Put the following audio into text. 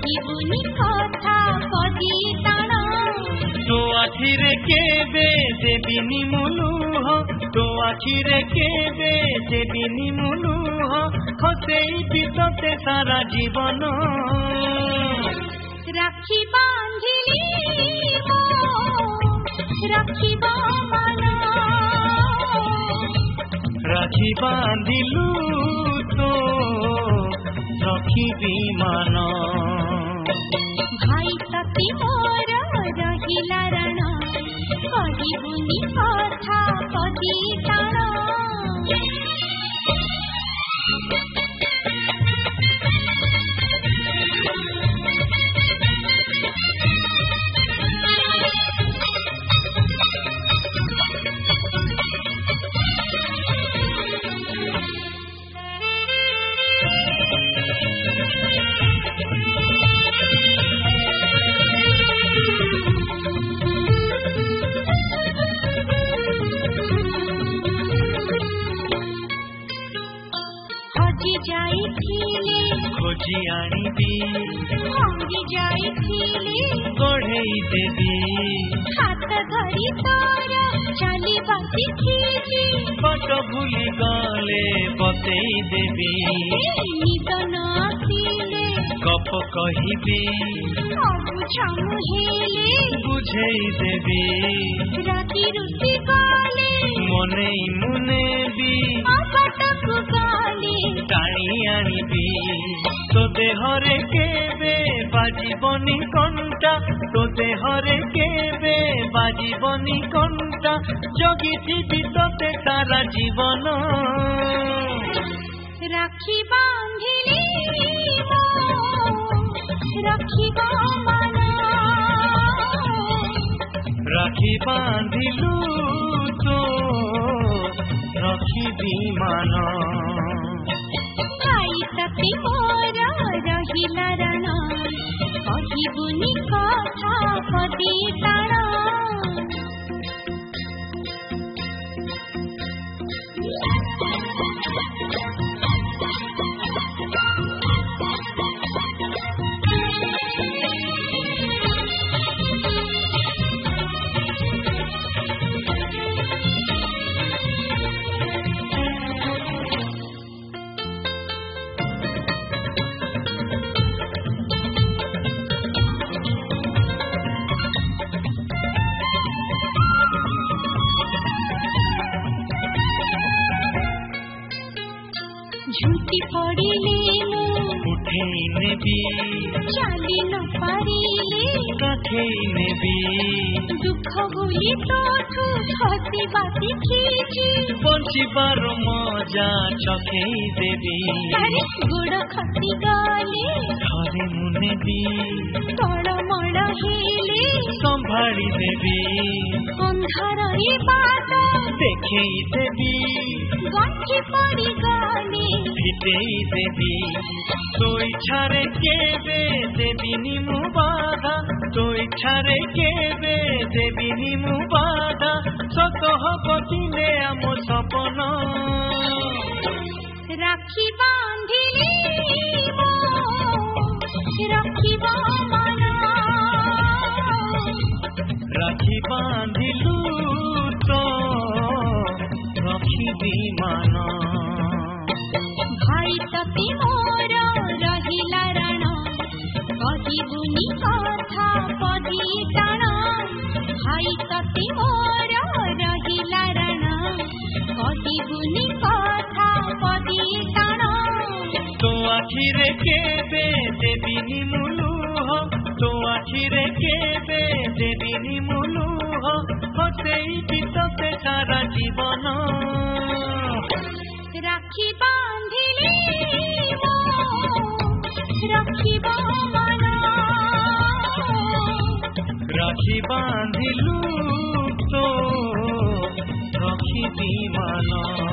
कहिबुनी कथा कदी ताण तो आखिरे केबे देबिनी मुलुह तो आखिरे केबे देबिनी मुलुह हसेई तोते सारा जीवन राखी बांधिली राखी मन राखी बांधिलु तो रखिबी मन भाई तती मोर रहिला रण कहिबुनी कथा कदी ताण खोजी आनिबी भांगी जाइथिले गढ़ेई देबी हाथ धरी तोर चलिबा शिखिली बट भूली गले बतेई देबी निद न आसिले गप कहिबी अबुझा मुहेले बुझेई देबी राति रुटी गले मने मुनेबी अपटकु गले टाणी आनिबी तो देहरे केबे बाजीबनी कंटा तो देहरे केबे बाजीबनी कंटा जगिथिबी तोते सारा जीवन राखी बांधिली राखी मन राखी बांधिलु तो रखिबी मन भाई तती मोर रहिला रण कहिबुनी कथा कदी ताण झूठी पड़िले उठेई नेबी चाली न पारिले कथेई नेबी दुख बोली तोठू हसिबा शिखिची बंचिबार मजा चखेई देबी गोड़ खसी गले घरे मुनेबी तड़मड़ हेले संभाली देबी अंधारे बाट देखेई देबी गंठी पड़ी गले फिटेई देबी तो इच्छारे केबे देबिनी मु बाधा तो इच्छारे केबे देबिनी मु बाधा सत हब दिले आम सपन राखी बांधिली राखी मन राखी बांधिलु तो रखिबी मन भाई तती मोर रहिला रण कहिबुनी कथा कदी ताण भाई तती मोर रहिला रण कहिबुनी कथा कदी ताण तो आखिरे केबे देबिनी मुलुह तो आखिरे केबे देबिनी मुलुह हसेई तोते सारा जीवन राखी बांधिली राखी मन राखी बांधिलु तो रखिबी मन।